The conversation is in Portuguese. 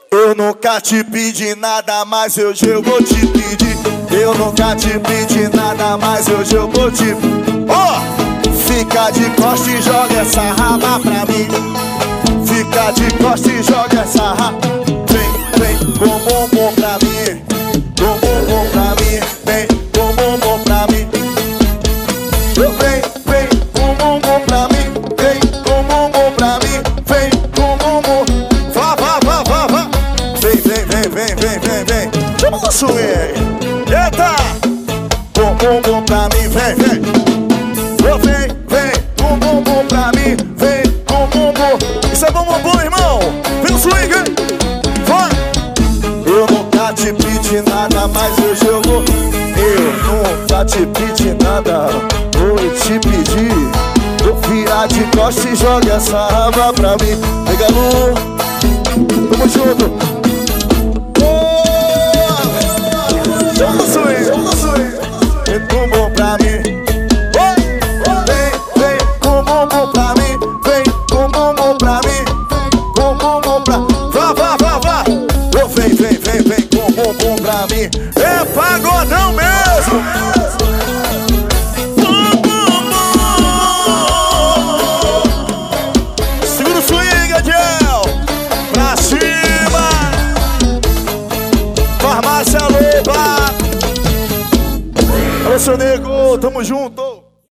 Eu nunca te pedi nada, mas hoje eu vou te pedir. Eu nunca te pedi nada, mas hoje eu vou te... Fica de costa e joga essa raba pra mim. Fica de costa e joga essa raba. Vem com bumbum pra mim. Com bumbum pra mim. Vem com bumbum pra mim. Vem com bumbum pra mim. Vem com bumbum pra mim. Vem com bumbum. Vá. Vem. Chama o swing. Eita! Com bumbum pra mim. Vem com bumbum pra mim. Vem com bumbum. Isso é bumbum, irmão. Vem no swing, hein? Vai! Eu nunca te pedi nada, mas hoje eu vou. Eu nunca te pedi nada, vou te pedir. Vou virar de costas e joga essa raba pra mim. Vem, Galu, tamo junto. Joga o swing. Vem com bumbum pra mim. Vem com bumbum pra mim. Vem com bumbum pra mim. Com bumbum pra... Vá. Vem com bumbum pra mim. É pagodão mesmo. Segura o swing, Adiel. Pra cima. Farmácia Loba. Alô, seu nego, tamo junto.